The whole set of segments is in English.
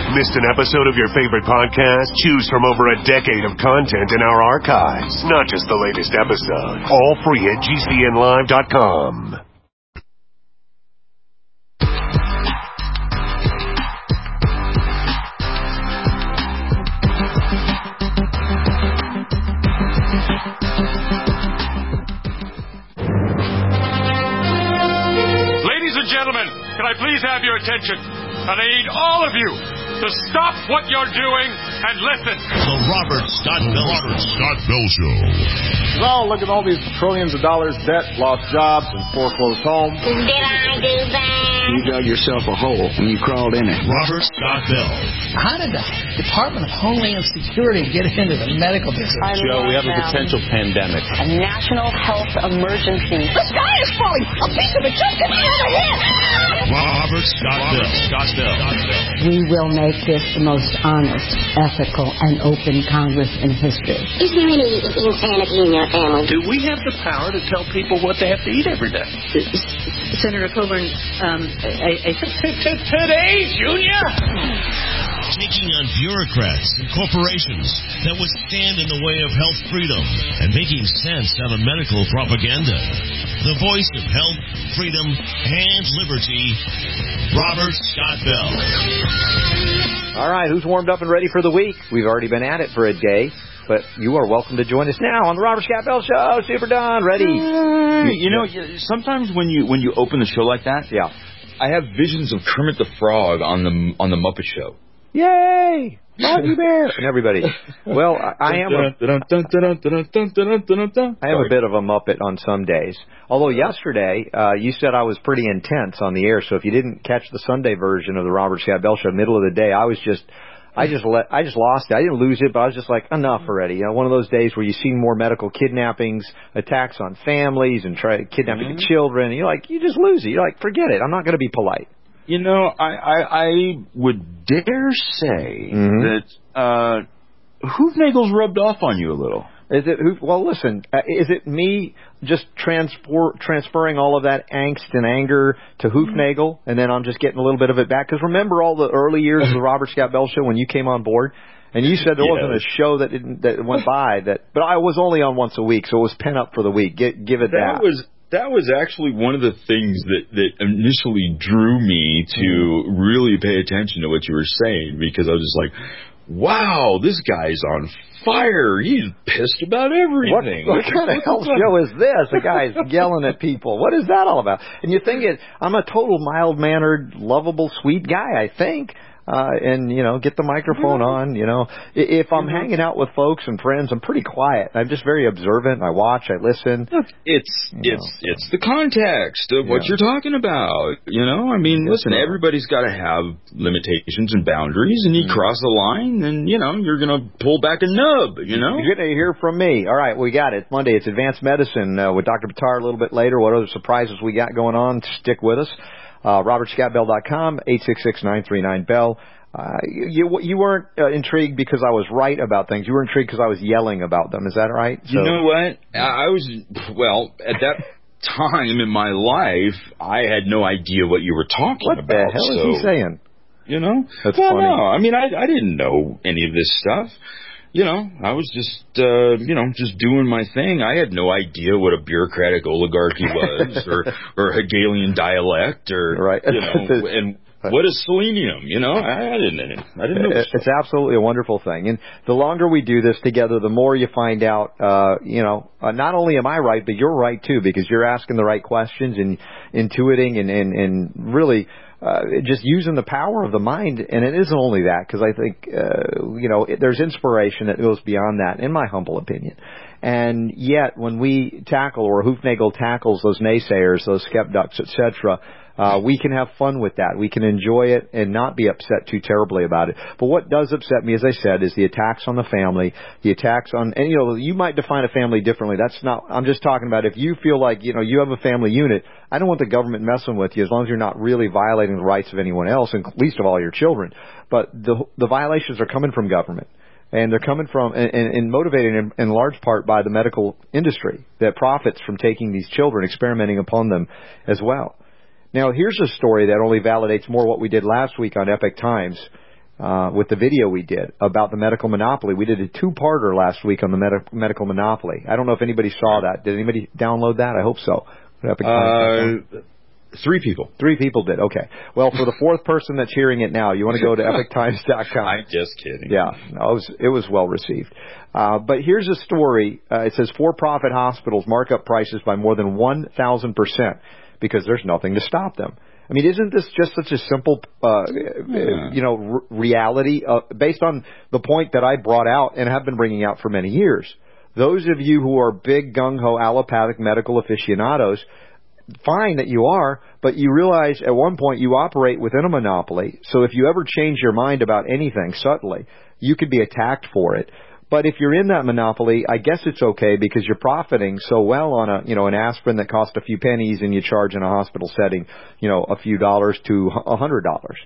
Missed an episode of your favorite podcast? Choose from over a decade of content in our archives, not just the latest episode. All free at GCNlive.com. Ladies and gentlemen, can I please have your attention? And I need all of you to stop what you're doing and listen. The Robert Scott Bell Show. So, look at all these trillions of dollars debt, lost jobs, and foreclosed homes. Did I do that? You dug yourself a hole and you crawled in it. Robert Scott Bell. How did the Department of Homeland Security get into the medical business? Joe, we have a potential pandemic. A national health emergency. The sky is falling! A piece of it just hit me on the head! Robert Scott Bell. We will make this the most honest, ethical, and open Congress in history. Is there any insanity in your family? Do we have the power to tell people what they have to eat every day? Senator Coburn, I think... Today, Junior! Taking on bureaucrats and corporations that would stand in the way of health freedom and making sense out of medical propaganda. The voice of health, freedom, and liberty, Robert Scott Bell. All right, who's warmed up and ready for the week? We've already been at it for a day, but you are welcome to join us now on the Robert Scott Bell Show. Super Don, ready. Sometimes when you open the show like that, yeah, I have visions of Kermit the Frog on the Muppet Show. Yay! Bobby Bear! And everybody. Well, I am a bit of a Muppet on some days. Although yesterday, you said I was pretty intense on the air, so if you didn't catch the Sunday version of the Robert Scott Bell Show, middle of the day, I just lost it. I didn't lose it, but I was just like, enough already. You know, one of those days where you see more medical kidnappings, attacks on families, and kidnapping of children. And you're like, you just lose it. You're like, forget it. I'm not going to be polite. You know, I would dare say that Hoofnagel's rubbed off on you a little. Is it? Well, listen. Is it me just transferring all of that angst and anger to Hoofnagel, and then I'm just getting a little bit of it back? Because remember all the early years of the Robert Scott Bell Show when you came on board, and you said there wasn't a show that went by but I was only on once a week, so it was pent up for the week. Give it that. That was actually one of the things that initially drew me to really pay attention to what you were saying, because I was just like, wow, this guy's on fire. He's pissed about everything. What kind of hell show is this? The guy's yelling at people. What is that all about? And you think I'm a total mild-mannered, lovable, sweet guy, I think. And, get the microphone on, If I'm hanging out with folks and friends, I'm pretty quiet. I'm just very observant. I watch, I listen. Look, it's the context of what you're talking about, I mean, listen, everybody's got to have limitations and boundaries, and you cross the line, then, you're going to pull back a nub, You're going to hear from me. All right, we got it. Monday, it's Advanced Medicine with Dr. Buttar a little bit later. What other surprises we got going on? Stick with us. RobertScottBell.com, 866-939-BELL. You weren't intrigued because I was right about things. You were intrigued because I was yelling about them. Is that right? You know what? I was, at that time in my life, I had no idea what you were talking about. What the hell is he saying? That's funny. No, I mean, I didn't know any of this stuff. I was just, just doing my thing. I had no idea what a bureaucratic oligarchy was, or Hegelian dialect, or, right. And what is selenium? I didn't know. It's absolutely a wonderful thing. And the longer we do this together, the more you find out, not only am I right, but you're right too, because you're asking the right questions and intuiting and really, just using the power of the mind. And it isn't only that, because I think, there's inspiration that goes beyond that, in my humble opinion. And yet, when we tackle, or Hoofnagel tackles those naysayers, those skeptics, etc., we can have fun with that. We can enjoy it and not be upset too terribly about it. But what does upset me, as I said, is the attacks on the family, the attacks on, and you might define a family differently. That's not, I'm just talking about if you feel like, you have a family unit, I don't want the government messing with you as long as you're not really violating the rights of anyone else, and least of all your children. But the violations are coming from government. And they're coming from, and motivated in large part by the medical industry that profits from taking these children, experimenting upon them as well. Now, here's a story that only validates more what we did last week on Epic Times. with the video we did about the medical monopoly. We did a 2-parter last week on the medical monopoly. I don't know if anybody saw that. Did anybody download that? I hope so. 3 people. 3 people did. Okay. Well, for the 4th person that's hearing it now, you want to go to epictimes.com. I'm just kidding. Yeah, no, it was well received. But here's a story. It says for-profit hospitals mark up prices by more than 1,000% because there's nothing to stop them. I mean, isn't this just such a simple, reality based on the point that I brought out and have been bringing out for many years? Those of you who are big gung-ho allopathic medical aficionados, fine that you are, but you realize at one point you operate within a monopoly. So if you ever change your mind about anything subtly, you could be attacked for it. But if you're in that monopoly, I guess it's okay because you're profiting so well on an aspirin that costs a few pennies and you charge in a hospital setting, a few dollars to $100.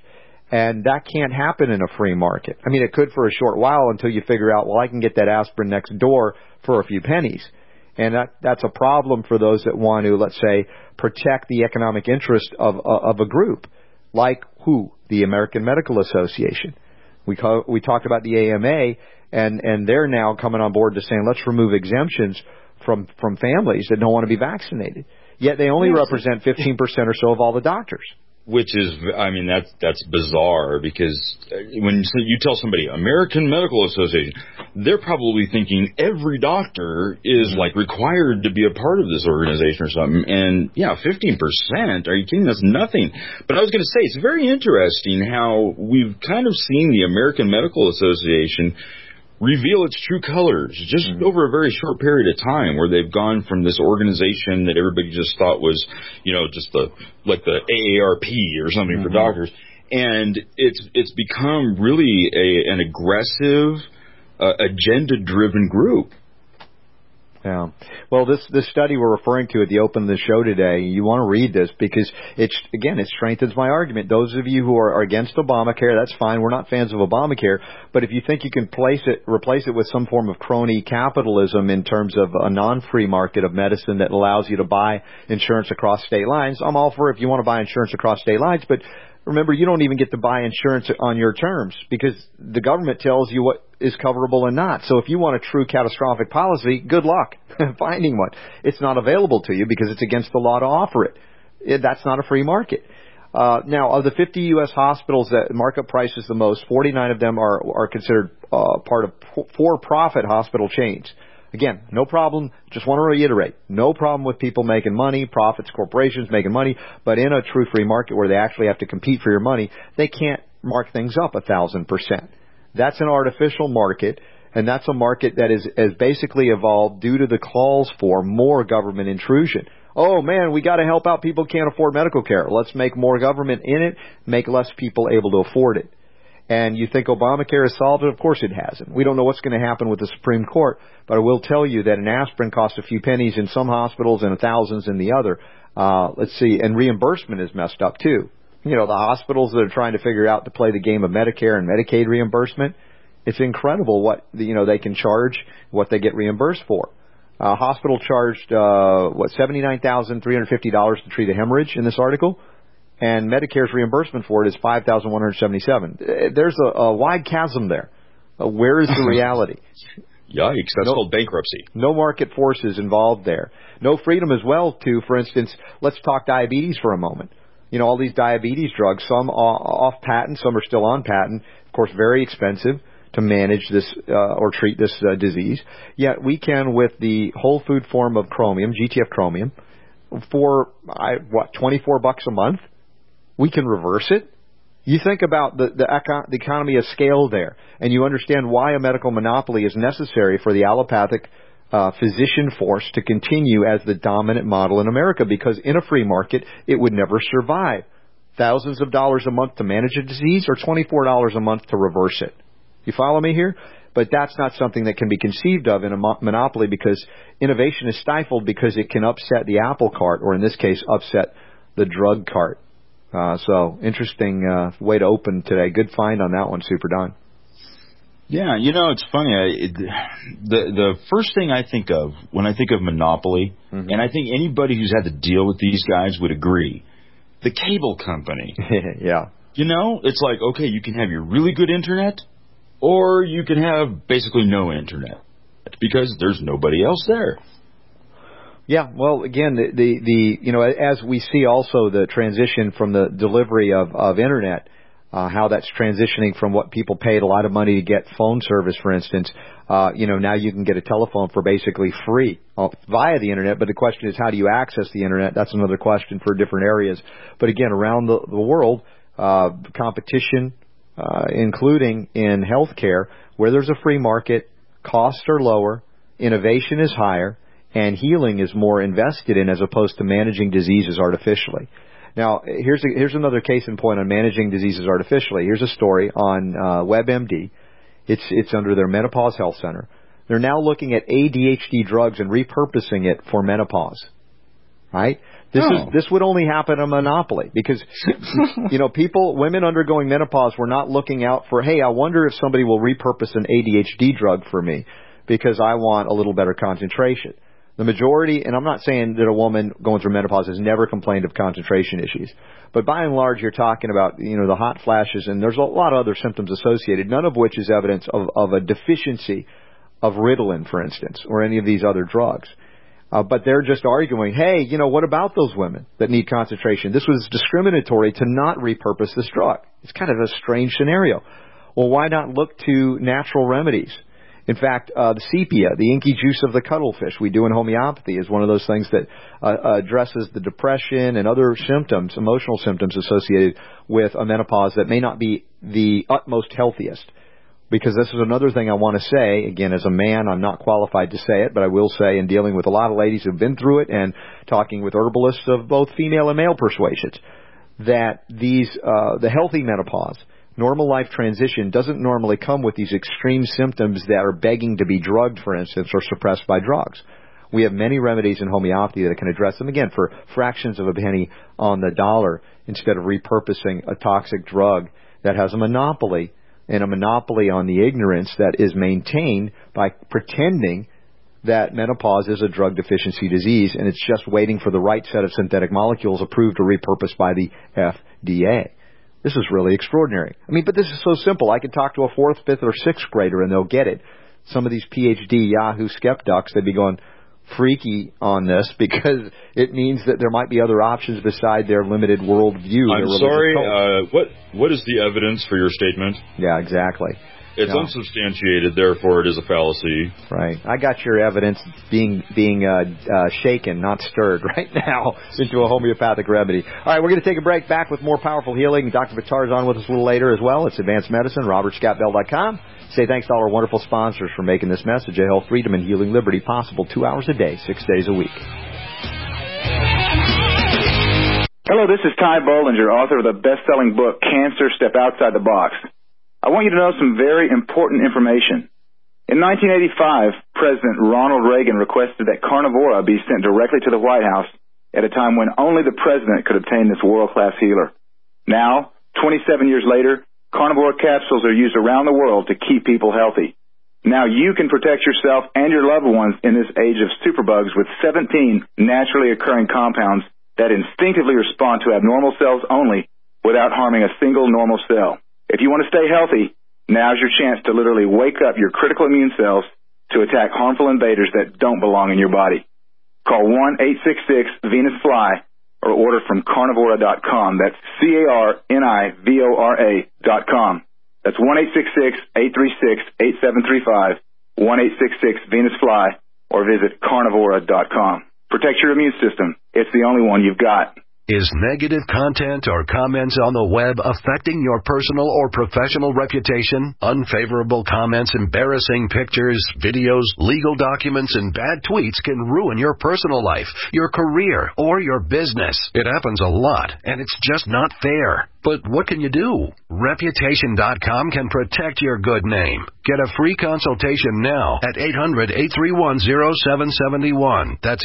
And that can't happen in a free market. I mean, it could for a short while until you figure out, well, I can get that aspirin next door for a few pennies. And that's a problem for those that want to, let's say, protect the economic interest of a group. Like who? The American Medical Association. We talked about the AMA, and they're now coming on board to saying, let's remove exemptions from families that don't want to be vaccinated. Yet they only represent 15% or so of all the doctors. Which is, I mean, that's bizarre because when you tell somebody American Medical Association, they're probably thinking every doctor is like required to be a part of this organization or something. And yeah, 15%. Are you kidding? That's nothing. But I was going to say, it's very interesting how we've kind of seen the American Medical Association reveal its true colors just over a very short period of time, where they've gone from this organization that everybody just thought was, just the AARP or something for doctors, and it's become really an aggressive, agenda-driven group. Yeah. Well, this study we're referring to at the open of the show today, you want to read this because it strengthens my argument. Those of you who are against Obamacare, that's fine. We're not fans of Obamacare. But if you think you can replace it with some form of crony capitalism in terms of a non-free market of medicine that allows you to buy insurance across state lines, I'm all for it if you want to buy insurance across state lines. But remember, you don't even get to buy insurance on your terms because the government tells you what is coverable and not. So if you want a true catastrophic policy, good luck finding one. It's not available to you because it's against the law to offer it. That's not a free market. Now, of the 50 U.S. hospitals that mark up prices the most, 49 of them are considered part of for-profit hospital chains. Again, no problem. Just want to reiterate, no problem with people making money, profits, corporations making money, but in a true free market where they actually have to compete for your money, they can't mark things up 1,000%. That's an artificial market, and that's a market that has basically evolved due to the calls for more government intrusion. Oh, man, we got to help out people who can't afford medical care. Let's make more government in it, make less people able to afford it. And you think Obamacare has solved it? Of course it hasn't. We don't know what's going to happen with the Supreme Court, but I will tell you that an aspirin costs a few pennies in some hospitals and thousands in the other. And reimbursement is messed up too. The hospitals that are trying to figure out to play the game of Medicare and Medicaid reimbursement, it's incredible what they can charge, what they get reimbursed for. A hospital charged $79,350 to treat a hemorrhage in this article. And Medicare's reimbursement for it is $5,177. There's a wide chasm there. Where is the reality? Yikes, that's called bankruptcy. No market forces involved there. No freedom as well to, for instance, let's talk diabetes for a moment. All these diabetes drugs, some off patent, some are still on patent. Of course, very expensive to manage this or treat this disease. Yet we can, with the whole food form of chromium, GTF chromium, for $24 a month, we can reverse it. You think about the economy of scale there, and you understand why a medical monopoly is necessary for the allopathic physician force to continue as the dominant model in America, because in a free market, it would never survive. Thousands of dollars a month to manage a disease or $24 a month to reverse it. You follow me here? But that's not something that can be conceived of in a monopoly, because innovation is stifled because it can upset the apple cart, or in this case, upset the drug cart. So interesting way to open today. Good find on that one, Super Don. Yeah, it's funny. The first thing I think of when I think of monopoly, and I think anybody who's had to deal with these guys would agree, the cable company. Yeah. You know, it's like, okay, you can have your really good internet, or you can have basically no internet, because there's nobody else there. Yeah, well, again, the you know, as we see also the transition from the delivery of internet, how that's transitioning from what people paid a lot of money to get phone service, for instance. You know, now you can get a telephone for basically free via the internet. But the question is, how do you access the internet? That's another question for different areas. But again, around the world, competition, including in healthcare, where there's a free market, costs are lower, innovation is higher, and healing is more invested in as opposed to managing diseases artificially. Now, here's another case in point on managing diseases artificially. Here's a story on WebMD. It's under their Menopause Health Center. They're now looking at ADHD drugs and repurposing it for menopause. Right? This would only happen in a monopoly because, you know, women undergoing menopause were not looking out for, hey, I wonder if somebody will repurpose an ADHD drug for me because I want a little better concentration. The majority, and I'm not saying that a woman going through menopause has never complained of concentration issues, but by and large, you're talking about, you know, the hot flashes, and there's a lot of other symptoms associated, none of which is evidence of a deficiency of Ritalin, for instance, or any of these other drugs. But they're just arguing, hey, you know, what about those women that need concentration? This was discriminatory to not repurpose this drug. It's kind of a strange scenario. Well, why not look to natural remedies? In fact, the sepia, the inky juice of the cuttlefish we do in homeopathy, is one of those things that addresses the depression and other symptoms, emotional symptoms associated with a menopause that may not be the utmost healthiest. Because this is another thing I want to say. Again, as a man, I'm not qualified to say it, but I will say in dealing with a lot of ladies who've been through it and talking with herbalists of both female and male persuasions, that the healthy menopause, normal life transition doesn't normally come with these extreme symptoms that are begging to be drugged, for instance, or suppressed by drugs. We have many remedies in homeopathy that can address them, again, for fractions of a penny on the dollar, instead of repurposing a toxic drug that has a monopoly, and a monopoly on the ignorance that is maintained by pretending that menopause is a drug deficiency disease, and it's just waiting for the right set of synthetic molecules approved or repurposed by the FDA. This is really extraordinary. I mean, but this is so simple. I could talk to a 4th, 5th, or 6th grader and they'll get it. Some of these PhD Yahoo skeptics, they'd be going freaky on this because it means that there might be other options beside their limited worldview. I'm sorry, what is the evidence for your statement? Yeah, exactly. It's unsubstantiated, therefore it is a fallacy. Right. I got your evidence being shaken, not stirred right now into a homeopathic remedy. All right, we're going to take a break. Back with more powerful healing. Dr. Buttar is on with us a little later as well. It's Advanced Medicine, robertscottbell.com. Say thanks to all our wonderful sponsors for making this message of health, freedom, and healing liberty possible 2 hours a day, 6 days a week. Hello, this is Ty Bollinger, author of the best-selling book, Cancer, Step Outside the Box. I want you to know some very important information. In 1985, President Ronald Reagan requested that Carnivora be sent directly to the White House at a time when only the president could obtain this world-class healer. Now, 27 years later, Carnivora capsules are used around the world to keep people healthy. Now you can protect yourself and your loved ones in this age of superbugs with 17 naturally occurring compounds that instinctively respond to abnormal cells only without harming a single normal cell. If you want to stay healthy, now's your chance to literally wake up your critical immune cells to attack harmful invaders that don't belong in your body. Call 1-866-VENUS-FLY or order from carnivora.com. That's carnivora.com. That's 1-866-836-8735, 1-866-VENUS-FLY, or visit carnivora.com. Protect your immune system. It's the only one you've got. Is negative content or comments on the web affecting your personal or professional reputation? Unfavorable comments, embarrassing pictures, videos, legal documents, and bad tweets can ruin your personal life, your career, or your business. It happens a lot, and it's just not fair. But what can you do? Reputation.com can protect your good name. Get a free consultation now at 800-831-0771. That's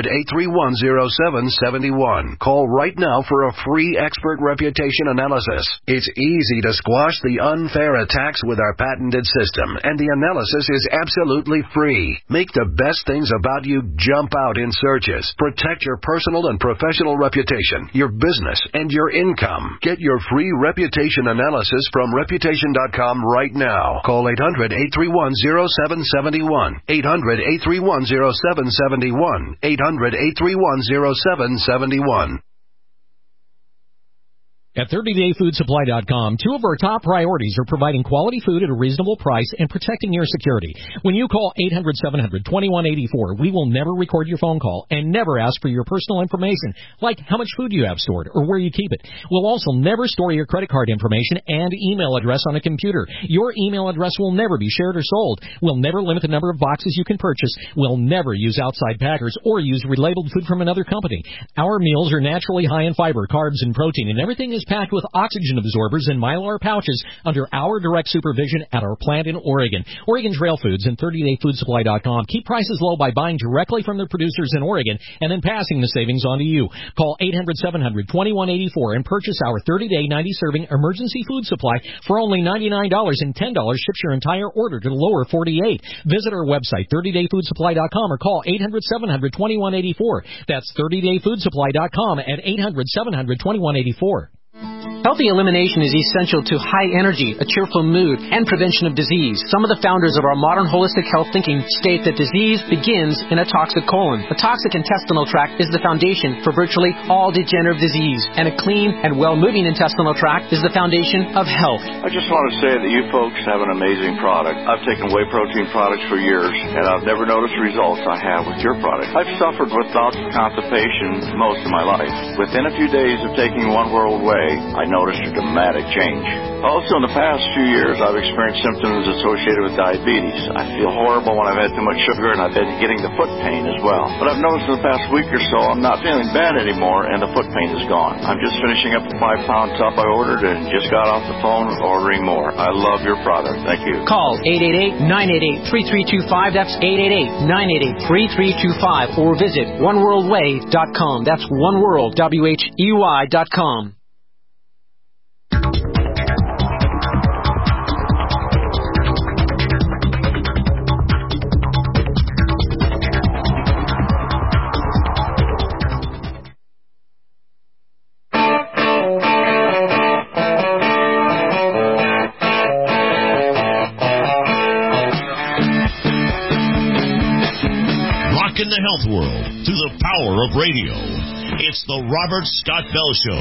800-831-0771. Call right now for a free expert reputation analysis. It's easy to squash the unfair attacks with our patented system, and the analysis is absolutely free. Make the best things about you jump out in searches. Protect your personal and professional reputation, your business, and your income. Get your free reputation analysis from Reputation.com right now. Call 800-831-0771. 800-831-0771. 800-831-0771. At 30dayfoodsupply.com, two of our top priorities are providing quality food at a reasonable price and protecting your security. When you call 800-700-2184, we will never record your phone call and never ask for your personal information, like how much food you have stored or where you keep it. We'll also never store your credit card information and email address on a computer. Your email address will never be shared or sold. We'll never limit the number of boxes you can purchase. We'll never use outside packers or use relabeled food from another company. Our meals are naturally high in fiber, carbs, and protein, and everything is packed with oxygen absorbers in Mylar pouches under our direct supervision at our plant in Oregon. Oregon Trail Foods and 30dayfoodsupply.com keep prices low by buying directly from their producers in Oregon and then passing the savings on to you. Call 800-700-2184 and purchase our 30-day 90-serving emergency food supply for only $99, and $10 ships your entire order to the lower 48. Visit our website, 30dayfoodsupply.com, or call 800-700-2184. That's 30dayfoodsupply.com at 800-700-2184. Healthy elimination is essential to high energy, a cheerful mood, and prevention of disease. Some of the founders of our modern holistic health thinking state that disease begins in a toxic colon. A toxic intestinal tract is the foundation for virtually all degenerative disease, and a clean and well-moving intestinal tract is the foundation of health. I just want to say that you folks have an amazing product. I've taken whey protein products for years, and I've never noticed results I have with your product. I've suffered with bouts of constipation most of my life. Within a few days of taking One World Whey, I noticed a dramatic change. Also, in the past few years, I've experienced symptoms associated with diabetes. I feel horrible when I've had too much sugar, and I've been getting the foot pain as well. But I've noticed in the past week or so, I'm not feeling bad anymore, and the foot pain is gone. I'm just finishing up a 5-pound tub I ordered and just got off the phone ordering more. I love your product. Thank you. Call 888-988-3325. That's 888-988-3325. Or visit oneworldwhey.com. That's oneworld, WHEY.com. In the health world through the power of radio. It's the Robert Scott Bell Show.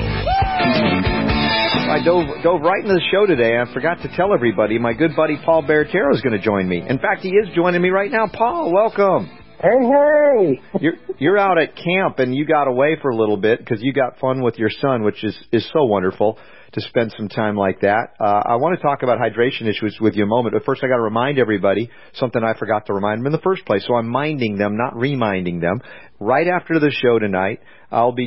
I dove right into the show today. I forgot to tell everybody my good buddy Paul Baratero is going to join me. In fact, he is joining me right now. Paul, welcome. Hey. You're out at camp, and you got away for a little bit because you got fun with your son, which is so wonderful to spend some time like that. I want to talk about hydration issues with you a moment, but first I got to remind everybody something I forgot to remind them in the first place. So I'm minding them, not reminding them. Right after the show tonight, I will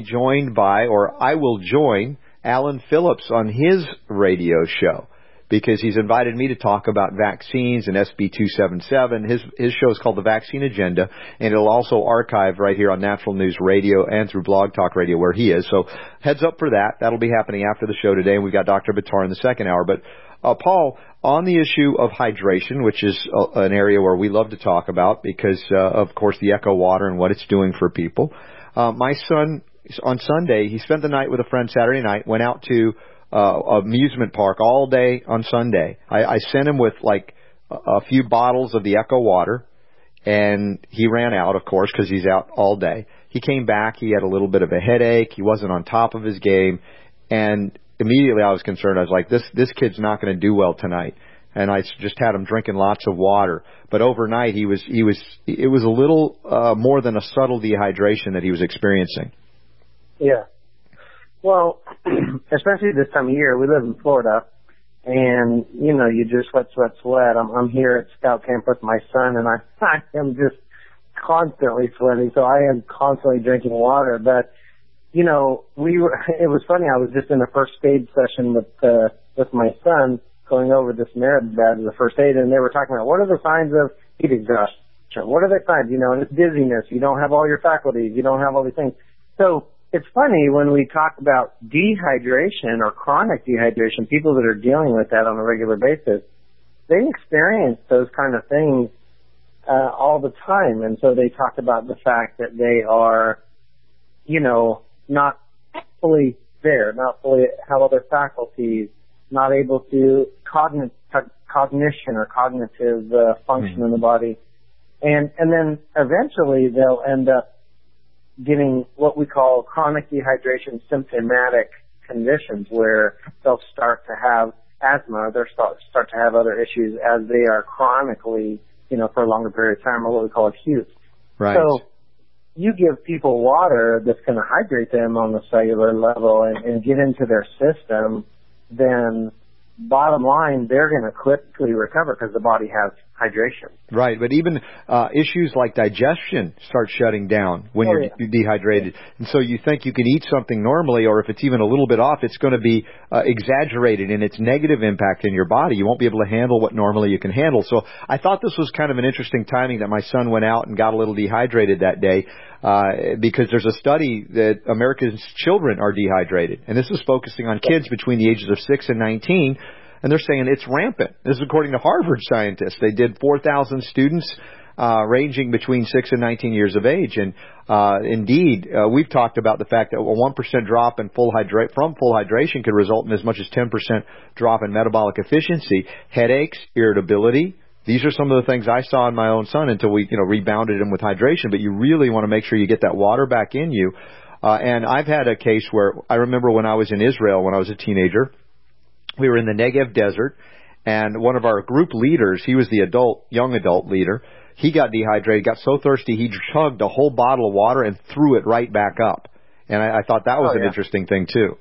join Alan Phillips on his radio show, because he's invited me to talk about vaccines and SB 277. His show is called The Vaccine Agenda, and it'll also archive right here on Natural News Radio and through Blog Talk Radio where he is. So heads up for that. That'll be happening after the show today, and we've got Dr. Buttar in the second hour. But Paul, on the issue of hydration, which is an area where we love to talk about because, of course, the Echo Water and what it's doing for people. My son, on Sunday, he spent the night with a friend Saturday night, went out to amusement park all day on Sunday. I sent him with like a few bottles of the Echo Water, and he ran out, of course, because he's out all day. He came back. He had a little bit of a headache. He wasn't on top of his game, and immediately I was concerned. I was like, this kid's not going to do well tonight. And I just had him drinking lots of water. But overnight, it was a little more than a subtle dehydration that he was experiencing. Yeah. Well, especially this time of year, we live in Florida, and, you know, you just sweat. I'm here at scout camp with my son, and I am just constantly sweating, so I am constantly drinking water. But, you know, it was funny, I was just in a first aid session with my son, going over this merit badge, the first aid, and they were talking about what are the signs of heat exhaustion? What are the signs? You know, and it's dizziness. You don't have all your faculties. You don't have all these things. So it's funny when we talk about dehydration or chronic dehydration, people that are dealing with that on a regular basis, they experience those kind of things all the time. And so they talk about the fact that they are, you know, not fully there, not fully have other faculties, not able to cognition or cognitive function in the body. And then eventually they'll end up getting what we call chronic dehydration symptomatic conditions, where they'll start to have asthma, they'll start to have other issues as they are chronically, for a longer period of time, or what we call acute. Right. So you give people water that's going to hydrate them on the cellular level and get into their system, then bottom line, they're going to quickly recover because the body has hydration. Right, but even issues like digestion start shutting down when you're dehydrated. And so you think you can eat something normally, or if it's even a little bit off, it's going to be exaggerated in its negative impact in your body. You won't be able to handle what normally you can handle. So I thought this was kind of an interesting timing that my son went out and got a little dehydrated that day, because there's a study that America's children are dehydrated. And this is focusing on kids between the ages of 6 and 19. And they're saying it's rampant. This is according to Harvard scientists. They did 4,000 students ranging between 6 and 19 years of age. And indeed, we've talked about the fact that a 1% drop in full hydration could result in as much as 10% drop in metabolic efficiency, headaches, irritability. These are some of the things I saw in my own son until we rebounded him with hydration. But you really want to make sure you get that water back in you. And I've had a case where I remember when I was in Israel when I was a teenager. We were in the Negev desert, and one of our group leaders, he was the young adult leader, he got dehydrated, got so thirsty, he chugged a whole bottle of water and threw it right back up. And I thought that was an interesting thing, too.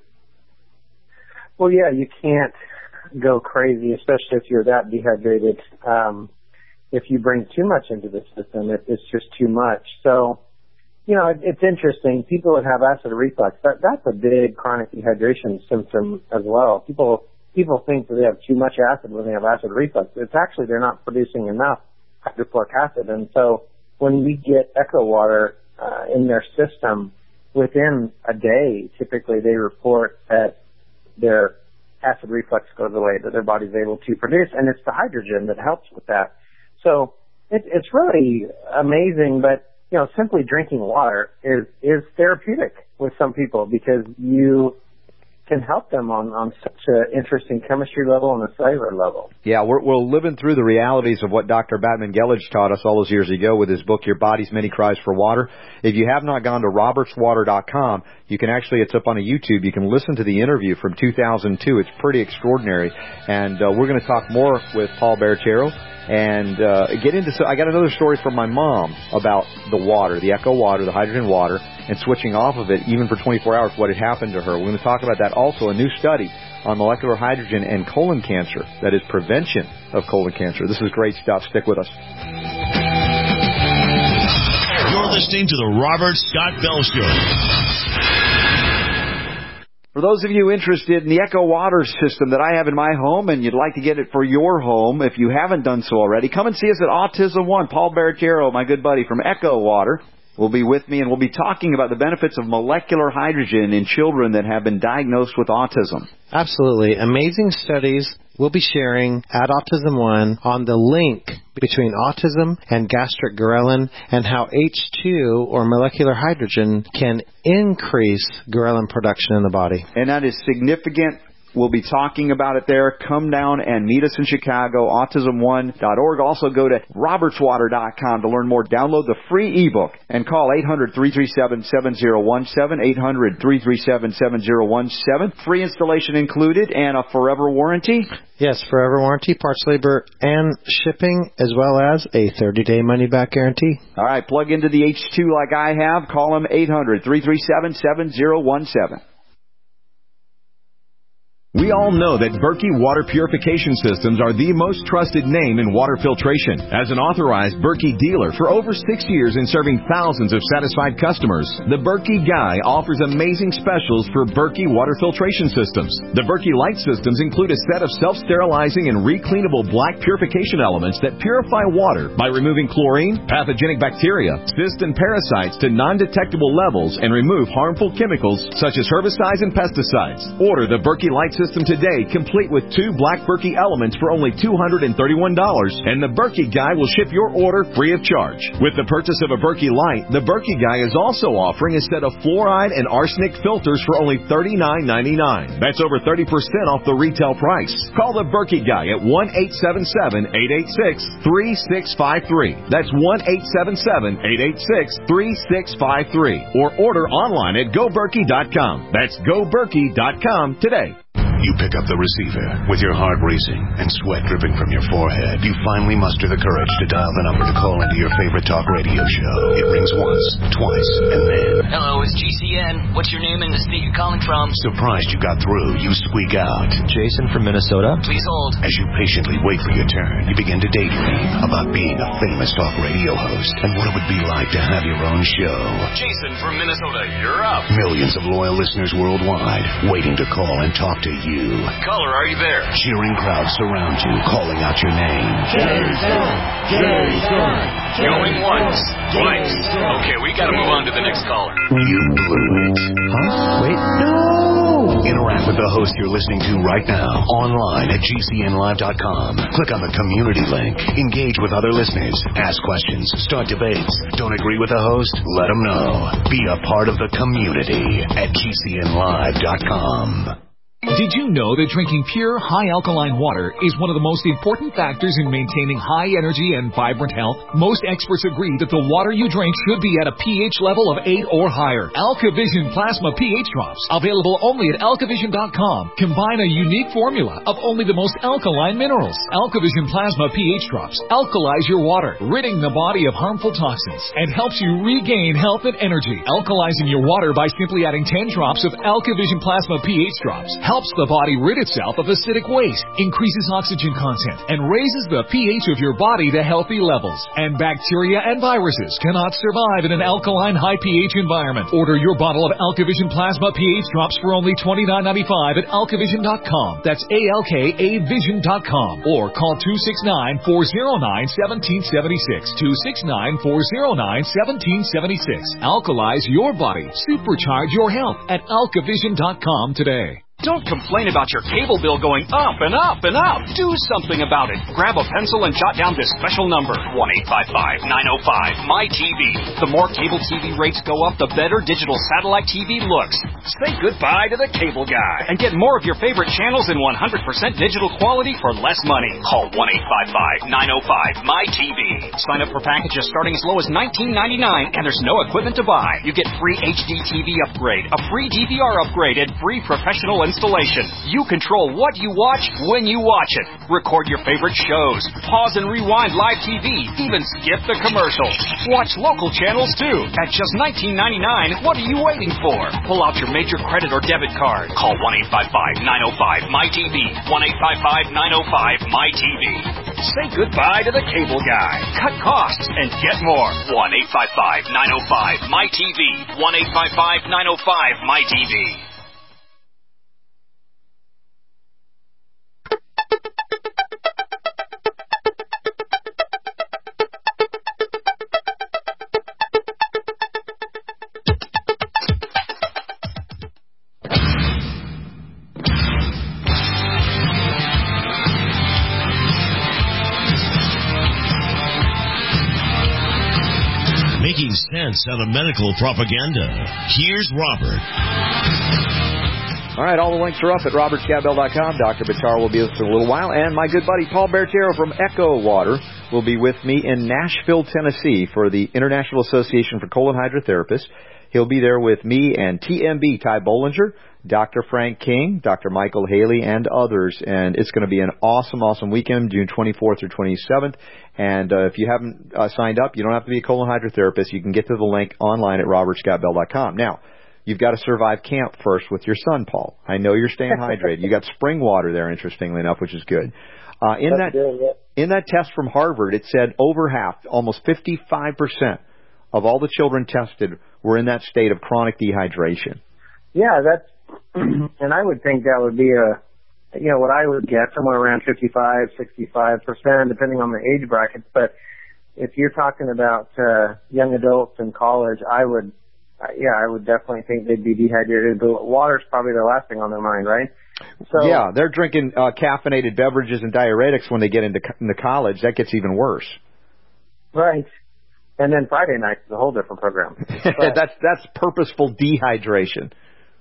Well, yeah, you can't go crazy, especially if you're that dehydrated. If you bring too much into the system, it's just too much. So, it's interesting. People that have acid reflux, that's a big chronic dehydration symptom as well. People think that they have too much acid when they have acid reflux. It's actually they're not producing enough hydrochloric acid. And so when we get Echo Water in their system, within a day, typically they report that their acid reflux goes away, that their body's able to produce, and it's the hydrogen that helps with that. So it's really amazing, but simply drinking water is therapeutic with some people because you can help them on such an interesting chemistry level and a cellular level. Yeah, we're living through the realities of what Dr. Batman Gelich taught us all those years ago with his book, Your Body's Many Cries for Water. If you have not gone to robertswater.com, you can actually, it's up on a YouTube, you can listen to the interview from 2002. It's pretty extraordinary. And we're going to talk more with Paul Barrachero and get into. So I got another story from my mom about the water, the Echo Water, the hydrogen water, and switching off of it even for 24 hours, what had happened to her. We're going to talk about that. Also, a new study on molecular hydrogen and colon cancer, that is prevention of colon cancer. This is great stuff. Stick with us. You're listening to the Robert Scott Bell Show. For those of you interested in the Echo Water system that I have in my home and you'd like to get it for your home, if you haven't done so already, come and see us at Autism One. Paul Barrachero, my good buddy from Echo Water, will be with me, and we'll be talking about the benefits of molecular hydrogen in children that have been diagnosed with autism. Absolutely. Amazing studies we'll be sharing at Autism One on the link between autism and gastric ghrelin and how H2 or molecular hydrogen can increase ghrelin production in the body. And that is significant. We'll be talking about it there. Come down and meet us in Chicago, autism1.org. Also go to robertswater.com to learn more. Download the free ebook and call 800-337-7017, 800-337-7017. Free installation included and a forever warranty. Yes, forever warranty, parts, labor, and shipping, as well as a 30-day money-back guarantee. All right, plug into the H2 like I have. Call them 800-337-7017. We all know that Berkey Water Purification Systems are the most trusted name in water filtration. As an authorized Berkey dealer for over 6 years and serving thousands of satisfied customers, the Berkey Guy offers amazing specials for Berkey water filtration systems. The Berkey Light systems include a set of self-sterilizing and recleanable black purification elements that purify water by removing chlorine, pathogenic bacteria, cysts, and parasites to non-detectable levels and remove harmful chemicals such as herbicides and pesticides. Order the Berkey Light system today, complete with 2 Black Berkey elements for only $231, and the Berkey Guy will ship your order free of charge. With the purchase of a Berkey Light, the Berkey Guy is also offering a set of fluoride and arsenic filters for only $39.99. That's over 30% off the retail price. Call the Berkey Guy at 1-877-886-3653. That's 1-877-886-3653. Or order online at GoBerkey.com. That's GoBerkey.com today. You pick up the receiver with your heart racing and sweat dripping from your forehead. You finally muster the courage to dial the number to call into your favorite talk radio show. It rings once, twice, and then... Hello, it's GCN. What's your name and the state you're calling from? Surprised you got through, you squeak out. Jason from Minnesota. Please hold. As you patiently wait for your turn, you begin to daydream about being a famous talk radio host and what it would be like to have your own show. Jason from Minnesota, you're up. Millions of loyal listeners worldwide waiting to call and talk to you. Caller, are you there? Cheering crowds surround you, calling out your name. Jason! Jason! Going once, twice. Okay, we gotta move on to the next caller. You blew it. Huh? Wait, no! Interact with the host you're listening to right now, online at GCNlive.com. Click on the community link. Engage with other listeners. Ask questions. Start debates. Don't agree with the host? Let them know. Be a part of the community at GCNlive.com. Did you know that drinking pure, high-alkaline water is one of the most important factors in maintaining high energy and vibrant health? Most experts agree that the water you drink should be at a pH level of 8 or higher. AlkaVision Plasma pH Drops, available only at alkavision.com, combine a unique formula of only the most alkaline minerals. AlkaVision Plasma pH Drops alkalize your water, ridding the body of harmful toxins, and helps you regain health and energy. Alkalizing your water by simply adding 10 drops of AlkaVision Plasma pH Drops helps the body rid itself of acidic waste, increases oxygen content, and raises the pH of your body to healthy levels. And bacteria and viruses cannot survive in an alkaline high pH environment. Order your bottle of AlkaVision Plasma pH Drops for only $29.95 at alkavision.com. That's ALKAvision.com. Or call 269-409-1776. 269-409-1776. Alkalize your body. Supercharge your health at alkavision.com today. Don't complain about your cable bill going up and up and up. Do something about it. Grab a pencil and jot down this special number, 1-855-905-MY-TV. The more cable TV rates go up, the better digital satellite TV looks. Say goodbye to the cable guy and get more of your favorite channels in 100% digital quality for less money. Call 1-855-905-MY-TV. Sign up for packages starting as low as $19.99, and there's no equipment to buy. You get free HD TV upgrade, a free DVR upgrade, and free professional installation. You control what you watch when you watch it. Record your favorite shows. Pause and rewind live TV. Even skip the commercials. Watch local channels too. At just $19.99, what are you waiting for? Pull out your major credit or debit card. Call 1-855-905-MY-TV. 1-855-905-MY-TV. Say goodbye to the cable guy. Cut costs and get more. 1-855-905-MY-TV. 1-855-905-MY-TV. Making sense out of medical propaganda. Here's Robert. All right, all the links are up at robertscottbell.com. Dr. Buttar will be with us in a little while. And my good buddy Paul Bertiero from Echo Water will be with me in Nashville, Tennessee for the International Association for Colon Hydrotherapists. He'll be there with me and TMB Ty Bollinger, Dr. Frank King, Dr. Michael Haley, and others. And it's going to be an awesome, awesome weekend, June 24th through 27th. And if you haven't signed up, you don't have to be a colon hydrotherapist. You can get to the link online at robertscottbell.com. Now, you've got to survive camp first with your son, Paul. I know you're staying hydrated. You got spring water there, interestingly enough, which is good. In that test from Harvard, it said over half, almost 55% of all the children tested were in that state of chronic dehydration. Yeah, that's, and I would think that would be what I would get, somewhere around 55, 65%, depending on the age brackets. But if you're talking about young adults in college, I would definitely think they'd be dehydrated. But water's probably the last thing on their mind, right? So, yeah, they're drinking caffeinated beverages and diuretics when they get into college. That gets even worse. Right. And then Friday night is a whole different program. That's purposeful dehydration.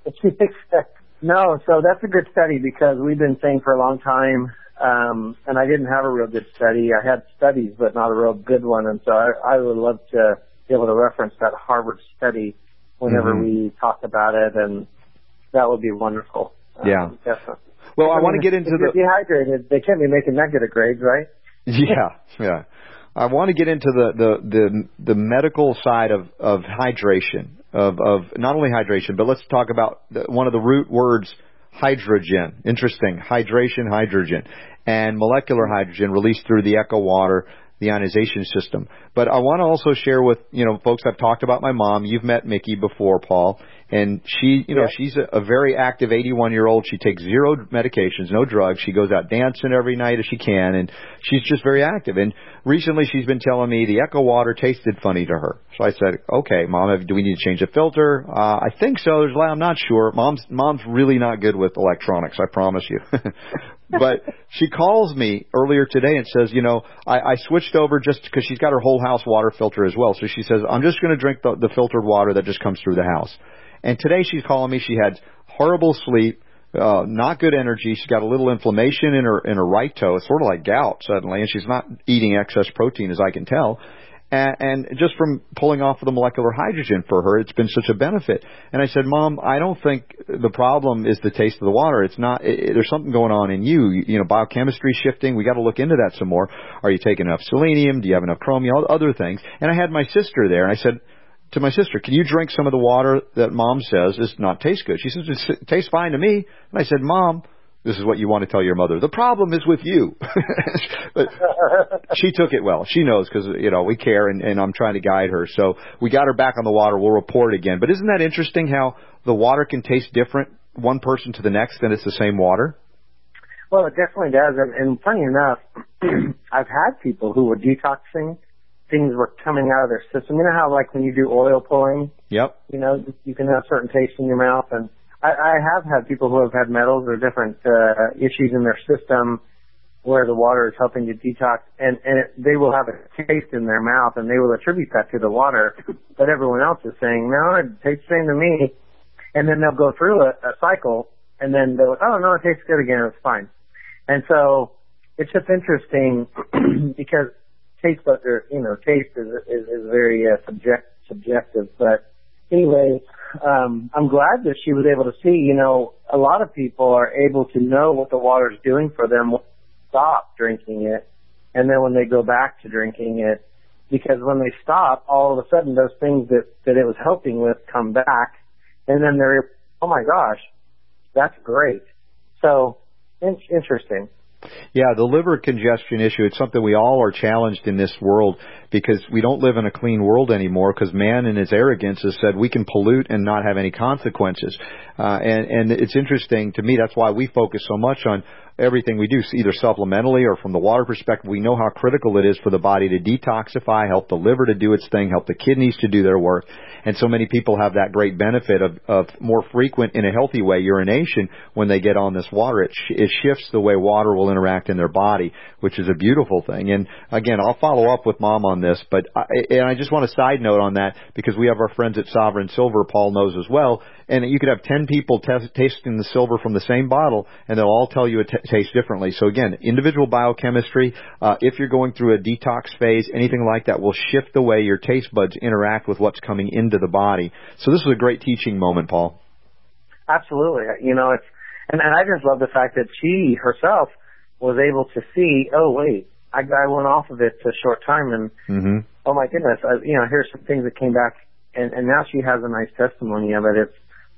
No, so that's a good study because we've been saying for a long time, and I didn't have a real good study. I had studies, but not a real good one. And so I would love to be able to reference that Harvard study whenever we talk about it, and that would be wonderful. Yeah. Definitely. Well, I want to get into if you're dehydrated, they can't be making negative grades, right? Yeah. I want to get into the medical side of hydration, of not only hydration, but let's talk about one of the root words, hydrogen. Interesting. Hydration, hydrogen, and molecular hydrogen released through the Echo Water, the ionization system. But I want to also share with, folks, I've talked about my mom. You've met Mickey before, Paul. And she, she's a very active 81-year-old. She takes 0 medications, no drugs. She goes out dancing every night if she can, and she's just very active. And recently she's been telling me the Echo Water tasted funny to her. So I said, okay, Mom, do we need to change the filter? I think so. I'm not sure. Mom's really not good with electronics, I promise you. But she calls me earlier today and says, I switched over just because she's got her whole house water filter as well. So she says, I'm just going to drink the filtered water that just comes through the house. And today she's calling me. She had horrible sleep, not good energy. She's got a little inflammation in her right toe. It's sort of like gout suddenly, and she's not eating excess protein as I can tell. And just from pulling off of the molecular hydrogen for her, it's been such a benefit. And I said, Mom, I don't think the problem is the taste of the water. It's not. There's something going on in you. Biochemistry shifting. We got to look into that some more. Are you taking enough selenium? Do you have enough chromium? Other things. And I had my sister there, and I said to my sister, can you drink some of the water that Mom says does not taste good? She says, it tastes fine to me. And I said, Mom, this is what you want to tell your mother. The problem is with you. But she took it well. She knows because, we care, and I'm trying to guide her. So we got her back on the water. We'll report again. But isn't that interesting how the water can taste different one person to the next and it's the same water? Well, it definitely does. And funny enough, I've had people who were detoxing. Things were coming out of their system. You know how, like, when you do oil pulling? Yep. You can have certain taste in your mouth. And I have had people who have had metals or different issues in their system where the water is helping to detox, and they will have a taste in their mouth, and they will attribute that to the water. But everyone else is saying, no, it tastes the same to me. And then they'll go through a cycle, and then they'll, oh, no, it tastes good again. It's fine. And so it's just interesting because taste buds are, taste is very subjective. But anyway, I'm glad that she was able to see, a lot of people are able to know what the water's doing for them, stop drinking it, and then when they go back to drinking it, because when they stop, all of a sudden those things that it was helping with come back, and then they're, oh my gosh, that's great. So, interesting. Yeah, the liver congestion issue, it's something we all are challenged in this world because we don't live in a clean world anymore because man in his arrogance has said we can pollute and not have any consequences. And it's interesting to me, that's why we focus so much on everything we do, either supplementally or from the water perspective. We know how critical it is for the body to detoxify, help the liver to do its thing, help the kidneys to do their work. And so many people have that great benefit of more frequent, in a healthy way, urination when they get on this water. It shifts the way water will interact in their body, which is a beautiful thing. And again, I'll follow up with Mom on this, but I just want a side note on that because we have our friends at Sovereign Silver, Paul knows as well, and you could have 10 people tasting the silver from the same bottle, and they'll all tell you it tastes differently. So again, individual biochemistry, if you're going through a detox phase, anything like that will shift the way your taste buds interact with what's coming into the body. So this was a great teaching moment, Paul. Absolutely. It's, and I just love the fact that she herself was able to see, oh wait, I went off of it a short time, and oh my goodness, here's some things that came back, and now she has a nice testimony of it.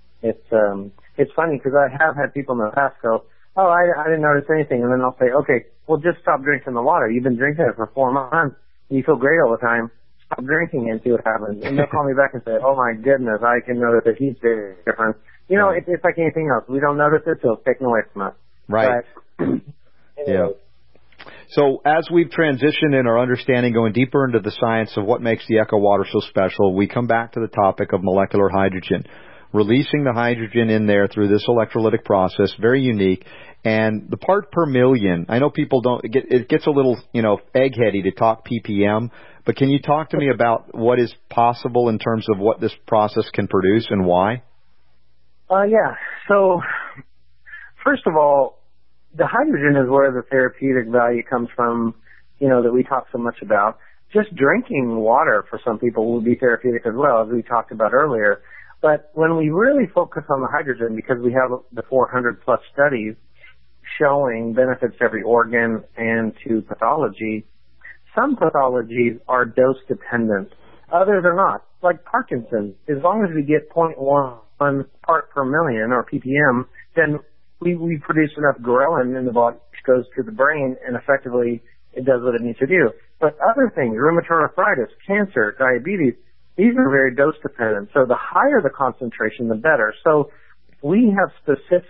It's funny because I have had people in the past go, oh, I didn't notice anything, and then I'll say, okay, well, just stop drinking the water. You've been drinking it for 4 months, and you feel great all the time. Stop drinking and see what happens. And they'll call me back and say, oh my goodness, I can notice that he's very different. It's like anything else. We don't notice it, so it's taken away from us. Right. But, anyway. Yeah. So as we've transitioned in our understanding, going deeper into the science of what makes the Echo Water so special, we come back to the topic of molecular hydrogen. releasing the hydrogen in there through this electrolytic process, very unique. And the part per million, I know people it gets a little, eggheady to talk ppm, but can you talk to me about what is possible in terms of what this process can produce and why? Yeah. So, first of all, the hydrogen is where the therapeutic value comes from, that we talk so much about. Just drinking water for some people will be therapeutic as well, as we talked about earlier. But when we really focus on the hydrogen, because we have the 400 plus studies showing benefits to every organ and to pathology, some pathologies are dose dependent. Others are not. Like Parkinson's, as long as we get 0.1 part per million or ppm, then we produce enough ghrelin in the body which goes to the brain, and effectively it does what it needs to do. But other things, rheumatoid arthritis, cancer, diabetes, these are very dose dependent. So the higher the concentration, the better. So we have specific,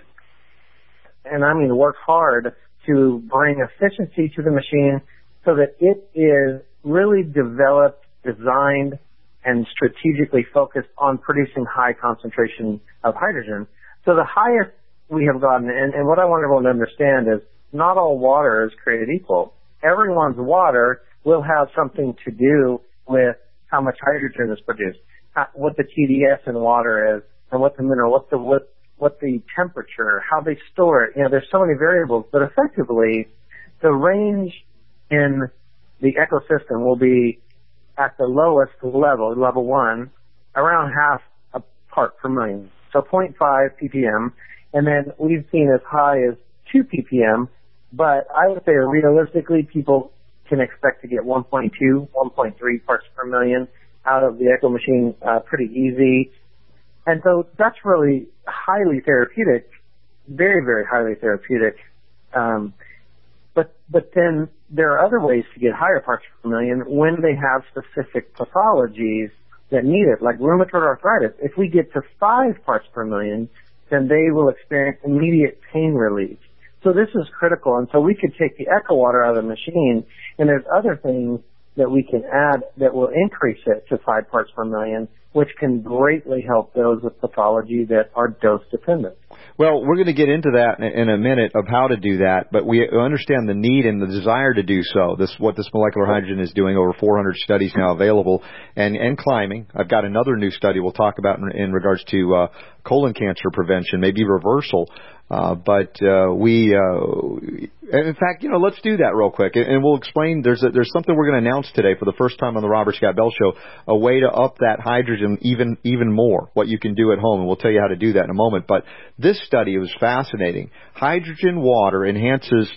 and I mean work hard to bring efficiency to the machine so that it is really developed, designed, and strategically focused on producing high concentration of hydrogen. So the higher we have gotten, and what I want everyone to understand is not all water is created equal. Everyone's water will have something to do with how much hydrogen is produced, what the TDS in water is, and what the mineral, what the temperature, how they store it. There's so many variables, but effectively, the range in the ecosystem will be at the lowest level, level 1, around half a part per million. So 0.5 ppm, and then we've seen as high as 2 ppm, but I would say realistically people can expect to get 1.2, 1.3 parts per million out of the Echo machine pretty easy. And so that's really highly therapeutic, very, very highly therapeutic. But then there are other ways to get higher parts per million when they have specific pathologies that need it, like rheumatoid arthritis. If we get to 5 parts per million, then they will experience immediate pain relief. So this is critical. And so we could take the Echo water out of the machine, and there's other things that we can add that will increase it to 5 parts per million, which can greatly help those with pathology that are dose dependent. Well, we're going to get into that in a minute of how to do that, but we understand the need and the desire to do so. What this molecular hydrogen is doing, over 400 studies now available and climbing. I've got another new study we'll talk about in regards to colon cancer prevention, maybe reversal. But in fact, let's do that real quick, and we'll explain. There's something we're going to announce today for the first time on the Robert Scott Bell Show, a way to up that hydrogen even more, what you can do at home, and we'll tell you how to do that in a moment. But this study was fascinating. Hydrogen water enhances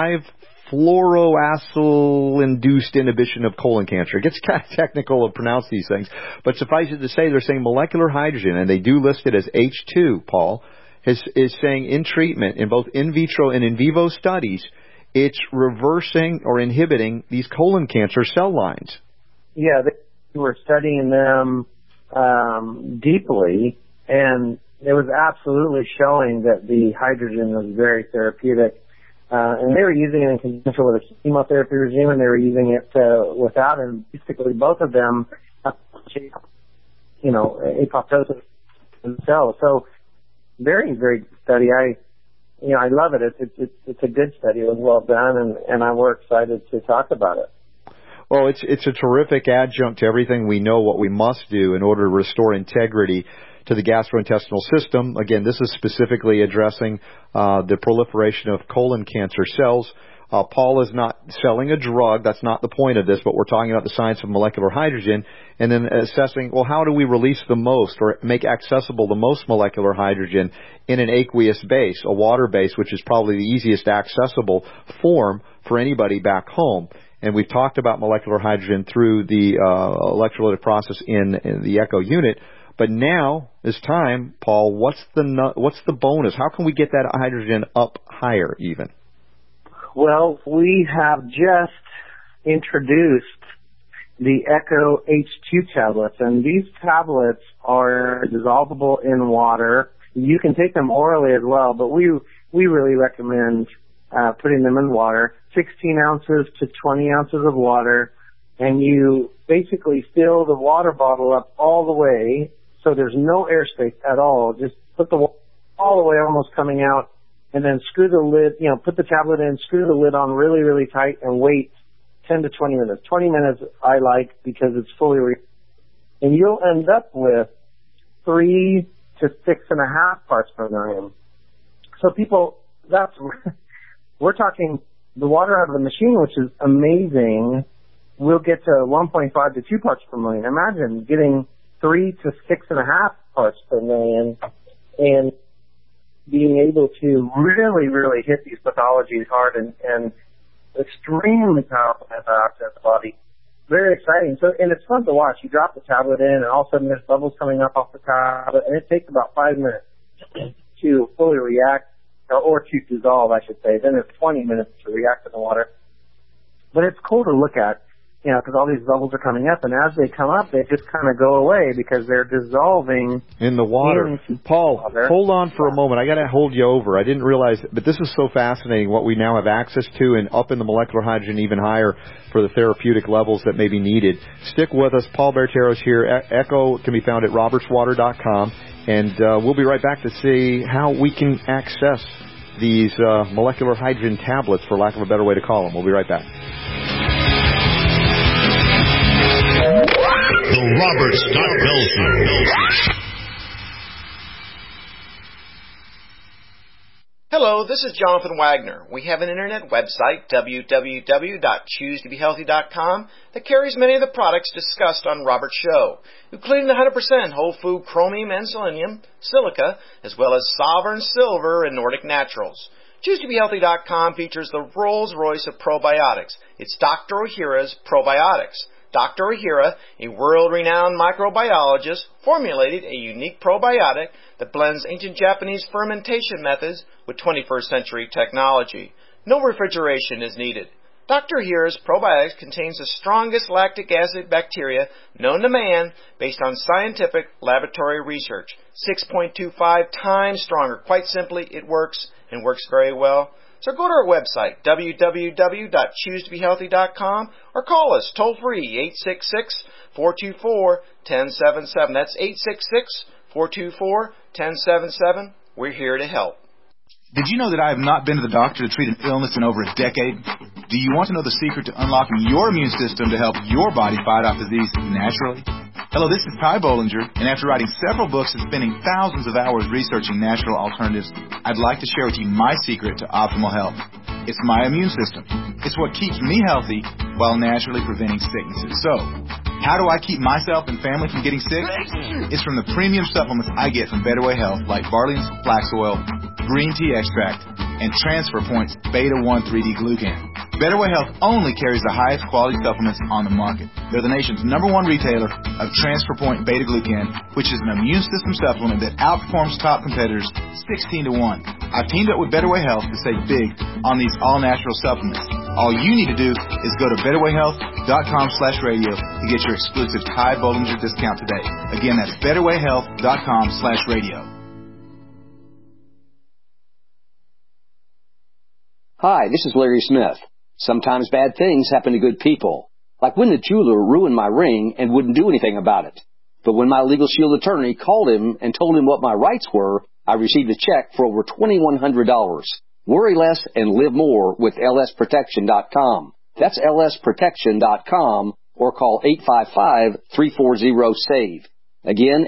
5-fluoroacyl-induced inhibition of colon cancer. It gets kind of technical to pronounce these things, but suffice it to say, they're saying molecular hydrogen, and they do list it as H2, Paul, is saying in treatment, in both in vitro and in vivo studies, it's reversing or inhibiting these colon cancer cell lines. Yeah, they were studying them deeply, and it was absolutely showing that the hydrogen was very therapeutic. And they were using it in conjunction with a chemotherapy regime, and they were using it without, and basically both of them, apoptosis themselves. So very, very good study. I love it. It's a good study. It was well done, and we're excited to talk about it. Well, it's a terrific adjunct to everything we know what we must do in order to restore integrity to the gastrointestinal system. Again, this is specifically addressing the proliferation of colon cancer cells. Paul is not selling a drug. That's not the point of this, but we're talking about the science of molecular hydrogen and then assessing, well, how do we release the most or make accessible the most molecular hydrogen in an aqueous base, a water base, which is probably the easiest accessible form for anybody back home. And we've talked about molecular hydrogen through the electrolytic process in the Echo unit. But now is time, Paul, what's the bonus? How can we get that hydrogen up higher even? Well, we have just introduced the Echo H2 tablets, and these tablets are dissolvable in water. You can take them orally as well, but we really recommend putting them in water, 16 ounces to 20 ounces of water, and you basically fill the water bottle up all the way so there's no airspace at all. Just put the water all the way almost coming out, and then screw the lid, put the tablet in, screw the lid on really, really tight, and wait 10 to 20 minutes. 20 minutes I like because it's fully and you'll end up with 3 to 6.5 parts per million. So people, we're talking the water out of the machine, which is amazing, will get to 1.5 to 2 parts per million. Imagine getting 3 to 6.5 parts per million and being able to really, really hit these pathologies hard and extremely powerful antioxidant in the body. Very exciting. So, and it's fun to watch. You drop the tablet in, and all of a sudden there's bubbles coming up off the tablet, and it takes about 5 minutes to fully react, or to dissolve, I should say. Then it's 20 minutes to react in the water. But it's cool to look at, because all these bubbles are coming up, and as they come up, they just kind of go away because they're dissolving in the water. Paul, hold on for a moment. I got to hold you over. I didn't realize, but this is so fascinating what we now have access to, and up in the molecular hydrogen even higher for the therapeutic levels that may be needed. Stick with us. Paul Berteros here. Echo can be found at robertswater.com, and we'll be right back to see how we can access these molecular hydrogen tablets, for lack of a better way to call them. We'll be right back. The Robert Scott Bell Show. Hello, this is Jonathan Wagner. We have an internet website, www.choosetobehealthy.com, that carries many of the products discussed on Robert's show, including the 100% whole food chromium and selenium, silica, as well as Sovereign Silver and Nordic Naturals. ChooseToBeHealthy.com features the Rolls-Royce of probiotics. It's Dr. Ohhira's Probiotics. Dr. Ohhira, a world-renowned microbiologist, formulated a unique probiotic that blends ancient Japanese fermentation methods with 21st century technology. No refrigeration is needed. Dr. Ohhira's probiotics contains the strongest lactic acid bacteria known to man based on scientific laboratory research. 6.25 times stronger. Quite simply, it works and works very well. So go to our website, www.choosetobehealthy.com, or call us toll-free, 866-424-1077. That's 866-424-1077. We're here to help. Did you know that I have not been to the doctor to treat an illness in over a decade? Do you want to know the secret to unlocking your immune system to help your body fight off disease naturally? Hello, this is Ty Bollinger, and after writing several books and spending thousands of hours researching natural alternatives, I'd like to share with you my secret to optimal health. It's my immune system. It's what keeps me healthy while naturally preventing sicknesses. So, how do I keep myself and family from getting sick? It's from the premium supplements I get from Better Way Health, like Barley's Flax Oil, Green Tea Extract, and Transfer Point's Beta-1 3D Glucan. Better Way Health only carries the highest quality supplements on the market. They're the nation's #1 retailer of Transfer Point Beta Glucan, which is an immune system supplement that outperforms top competitors 16 to 1. I've teamed up with Better Way Health to save big on these all-natural supplements. All you need to do is go to betterwayhealth.com/radio to get your exclusive Ty Bollinger discount today. Again, that's betterwayhealth.com/radio. Hi, this is Larry Smith. Sometimes bad things happen to good people, like when the jeweler ruined my ring and wouldn't do anything about it. But when my Legal Shield attorney called him and told him what my rights were, I received a check for over $2,100. Worry less and live more with lsprotection.com. That's lsprotection.com, or call 855-340-SAVE. Again,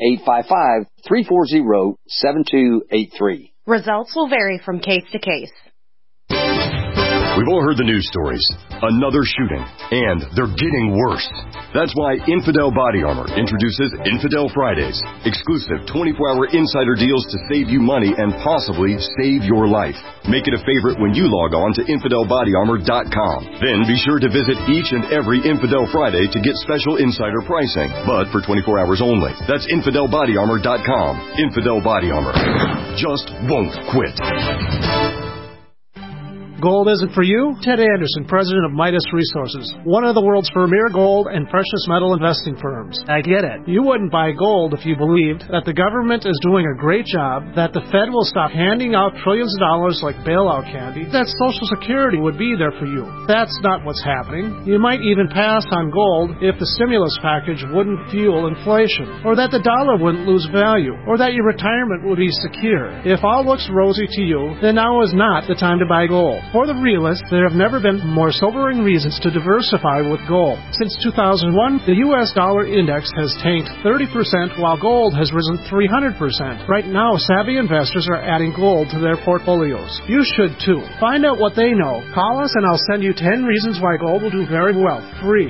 855-340-7283. Results will vary from case to case. We've all heard the news stories. Another shooting. And they're getting worse. That's why Infidel Body Armor introduces Infidel Fridays. Exclusive 24-hour insider deals to save you money and possibly save your life. Make it a favorite when you log on to InfidelBodyArmor.com. Then be sure to visit each and every Infidel Friday to get special insider pricing. But for 24 hours only. That's InfidelBodyArmor.com. Infidel Body Armor. Just won't quit. gold isn't for you? Ted Anderson, president of Midas Resources, one of the world's premier gold and precious metal investing firms. I get it. You wouldn't buy gold if you believed that the government is doing a great job, that the Fed will stop handing out trillions of dollars like bailout candy, that Social Security would be there for you. That's not what's happening. You might even pass on gold if the stimulus package wouldn't fuel inflation, or that the dollar wouldn't lose value, or that your retirement would be secure. If all looks rosy to you, then now is not the time to buy gold. For the realists, there have never been more sobering reasons to diversify with gold. Since 2001, the U.S. dollar index has tanked 30%, while gold has risen 300%. Right now, savvy investors are adding gold to their portfolios. You should too. Find out what they know. Call us and I'll send you 10 reasons why gold will do very well. Free.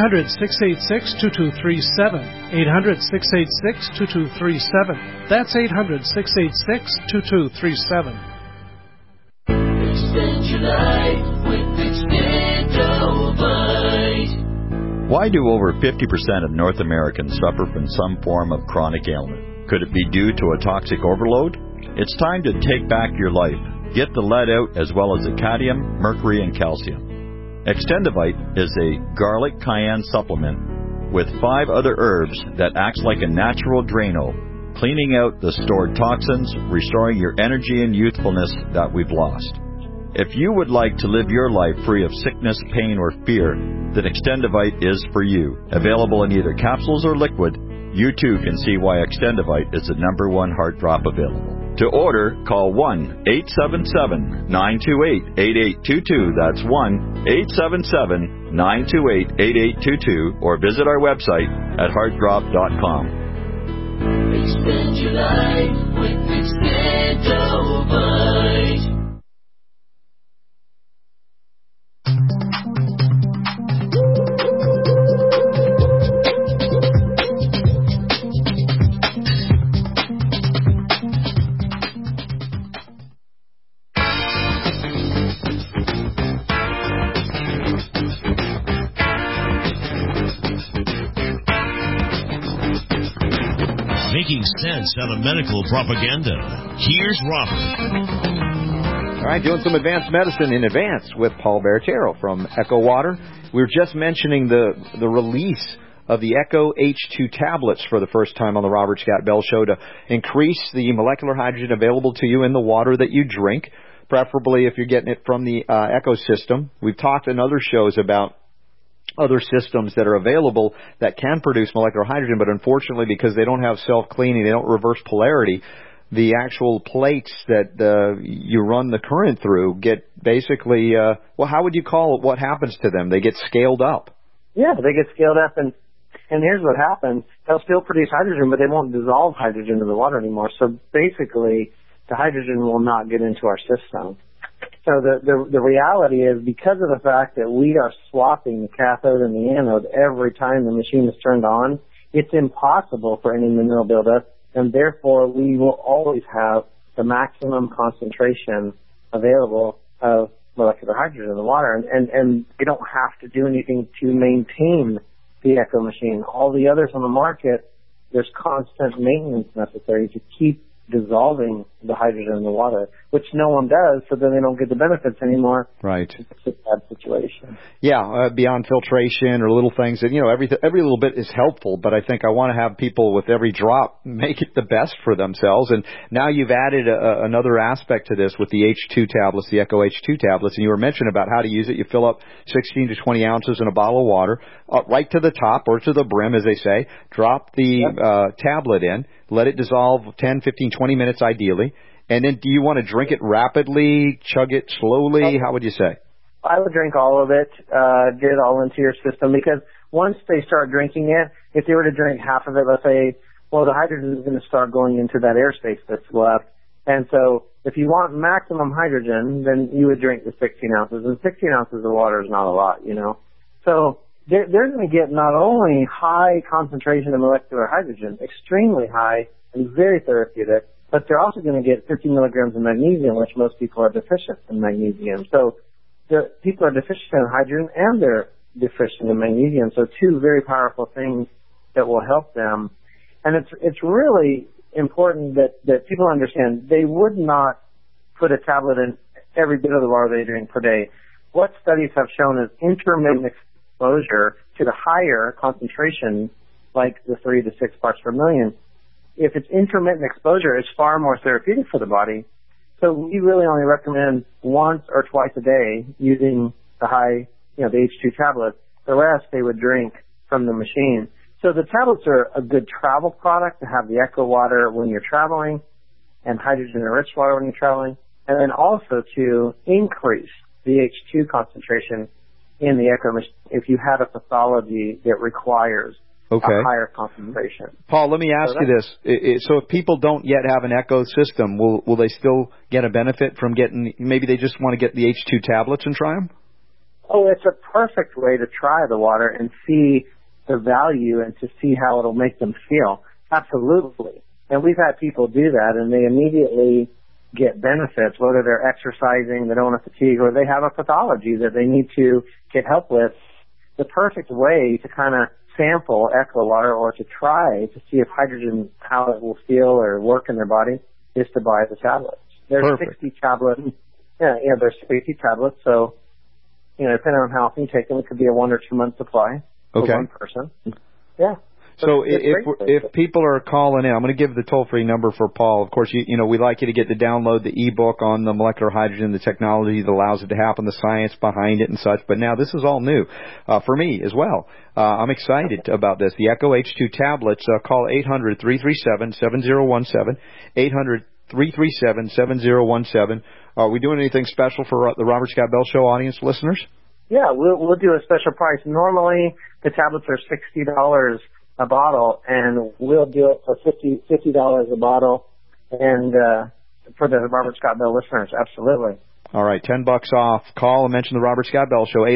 800-686-2237. 800-686-2237. That's 800-686-2237. Extend your life with Extendovite. Why do over 50% of North Americans suffer from some form of chronic ailment? Could it be due to a toxic overload? It's time to take back your life. Get the lead out as well as the cadmium, mercury, and calcium. Extendovite is a garlic cayenne supplement with 5 other herbs that acts like a natural Drano, cleaning out the stored toxins, restoring your energy and youthfulness that we've lost. If you would like to live your life free of sickness, pain, or fear, then Extendovite is for you. Available in either capsules or liquid, you too can see why Extendovite is the #1 heart drop available. To order, call 1-877-928-8822. That's 1-877-928-8822. Or visit our website at heartdrop.com. Extend your life with Extendovite. Making sense out of medical propaganda. Here's Robert. All right, doing some advanced medicine in advance with Paul Bertero from Echo Water. We were just mentioning the release of the Echo H2 tablets for the first time on the Robert Scott Bell Show to increase the molecular hydrogen available to you in the water that you drink, preferably if you're getting it from the Echo system. We've talked in other shows about other systems that are available that can produce molecular hydrogen, but unfortunately because they don't have self-cleaning, they don't reverse polarity, the actual plates that you run the current through get basically, how would you call it? What happens to them? They get scaled up. Yeah, they get scaled up, and here's what happens. They'll still produce hydrogen, but they won't dissolve hydrogen in the water anymore. So basically, the hydrogen will not get into our system. So the reality is, because of the fact that we are swapping the cathode and the anode every time the machine is turned on, it's impossible for any mineral buildup, and therefore we will always have the maximum concentration available of molecular hydrogen in the water. And you don't have to do anything to maintain the Echo machine. All the others on the market, there's constant maintenance necessary to keep dissolving the hydrogen in the water, which no one does, so then they don't get the benefits anymore. Right. It's a bad situation. Yeah, beyond filtration or little things that, every little bit is helpful, but I think I want to have people with every drop make it the best for themselves. And now you've added another aspect to this with the H2 tablets, the Echo H2 tablets, and you were mentioning about how to use it. You fill up 16 to 20 ounces in a bottle of water, right to the top or to the brim, as they say, drop the tablet in, let it dissolve 10, 15, 20 minutes ideally. And then do you want to drink it rapidly, chug it slowly? How would you say? I would drink all of it, get it all into your system, because once they start drinking it, if they were to drink half of it, let's say, well, the hydrogen is going to start going into that airspace that's left. And so if you want maximum hydrogen, then you would drink the 16 ounces. And 16 ounces of water is not a lot, So they're going to get not only high concentration of molecular hydrogen, extremely high and very therapeutic, but they're also going to get 50 milligrams of magnesium, which most people are deficient in magnesium. So the people are deficient in hydrogen and they're deficient in magnesium. So two very powerful things that will help them. And it's really important that people understand they would not put a tablet in every bit of the water they drink per day. What studies have shown is intermittent exposure to the higher concentration, like the 3 to 6 parts per million. If it's intermittent exposure, it's far more therapeutic for the body. So we really only recommend once or twice a day using the high, the H2 tablets. The rest they would drink from the machine. So the tablets are a good travel product to have the Echo water when you're traveling and hydrogen-enriched water when you're traveling, and then also to increase the H2 concentration in the Echo machine if you have a pathology that requires a higher concentration. Paul, let me ask you this. So if people don't yet have an Echo system, will they still get a benefit from getting, maybe they just want to get the H2 tablets and try them? Oh, it's a perfect way to try the water and see the value and to see how it'll make them feel. Absolutely. And we've had people do that, and they immediately get benefits, whether they're exercising, they don't have fatigue, or they have a pathology that they need to get help with. The perfect way to kind of sample Echo water or to try to see if hydrogen, how it will feel or work in their body, is to buy the tablets. There's 60 tablets. There's 60 tablets, so, depending on how often you take them, it could be a 1 or 2 month supply for one person. Yeah. So if people are calling in, I'm going to give the toll-free number for Paul. Of course, we'd like you to get to download the ebook on the molecular hydrogen, the technology that allows it to happen, the science behind it and such. But now this is all new for me as well. I'm excited about this. The Echo H2 tablets, call 800-337-7017, 800-337-7017. Are we doing anything special for the Robert Scott Bell Show audience listeners? Yeah, we'll do a special price. Normally, the tablets are $60 a bottle, and we'll do it for $50 a bottle, and for the Robert Scott Bell listeners, absolutely. All right, $10 off. Call and mention the Robert Scott Bell Show,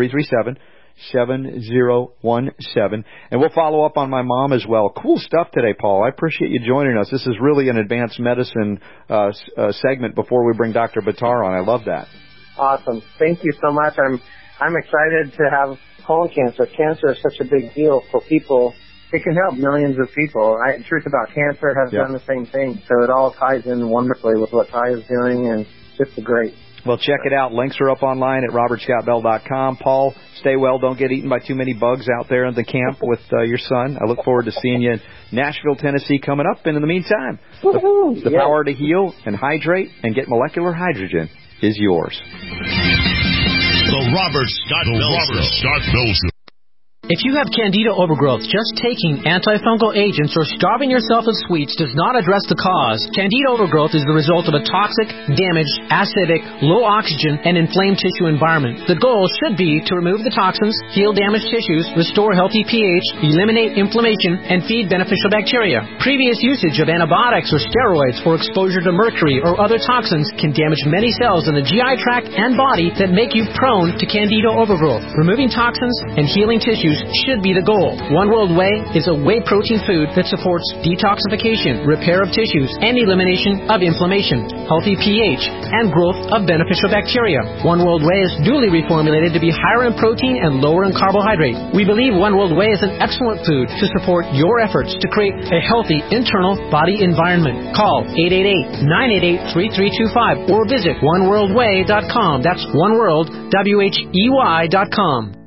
800-337-7017, and we'll follow up on my mom as well. Cool stuff today, Paul. I appreciate you joining us. This is really an advanced medicine segment before we bring Dr. Buttar on. I love that. Awesome. Thank you so much. I'm excited to have colon cancer. Cancer is such a big deal for people. It can help millions of people. Truth About Cancer has done the same thing, so it all ties in wonderfully with what Ty is doing, and it's just great. Well, check it out. Links are up online at robertscottbell.com. Paul, stay well. Don't get eaten by too many bugs out there in the camp with your son. I look forward to seeing you in Nashville, Tennessee coming up. And in the meantime, the power to heal and hydrate and get molecular hydrogen is yours. The Robert Scott Bell Show. If you have Candida overgrowth, just taking antifungal agents or starving yourself of sweets does not address the cause. Candida overgrowth is the result of a toxic, damaged, acidic, low oxygen, and inflamed tissue environment. The goal should be to remove the toxins, heal damaged tissues, restore healthy pH, eliminate inflammation, and feed beneficial bacteria. Previous usage of antibiotics or steroids for exposure to mercury or other toxins can damage many cells in the GI tract and body that make you prone to Candida overgrowth. Removing toxins and healing tissues should be the goal. One World Whey is a whey protein food that supports detoxification, repair of tissues, and elimination of inflammation, healthy pH, and growth of beneficial bacteria. One World Whey is duly reformulated to be higher in protein and lower in carbohydrate. We believe One World Whey is an excellent food to support your efforts to create a healthy internal body environment. Call 888-988-3325 or visit oneworldwhey.com. That's oneworld, WHEY.com.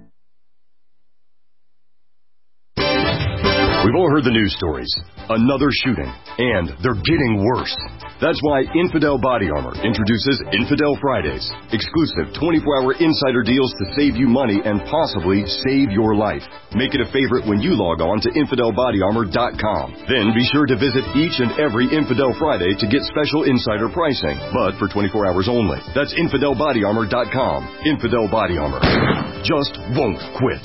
We've all heard the news stories. Another shooting, and they're getting worse. That's why Infidel Body Armor introduces Infidel Fridays, exclusive 24-hour insider deals to save you money and possibly save your life. Make it a favorite when you log on to InfidelBodyArmor.com. Then be sure to visit each and every Infidel Friday to get special insider pricing, but for 24 hours only. That's InfidelBodyArmor.com. Infidel Body Armor just won't quit.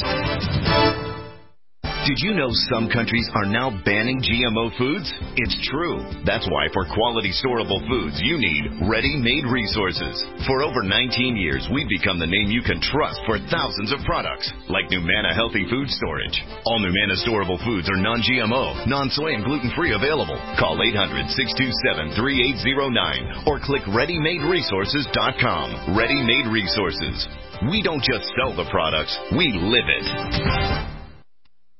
Did you know some countries are now banning GMO foods? It's true. That's why for quality storable foods, you need Ready-Made Resources. For over 19 years, we've become the name you can trust for thousands of products, like Numana Healthy Food Storage. All Numana storable foods are non-GMO, non-soy, and gluten-free available. Call 800-627-3809 or click ReadyMadeResources.com. Ready-Made Resources. We don't just sell the products, we live it.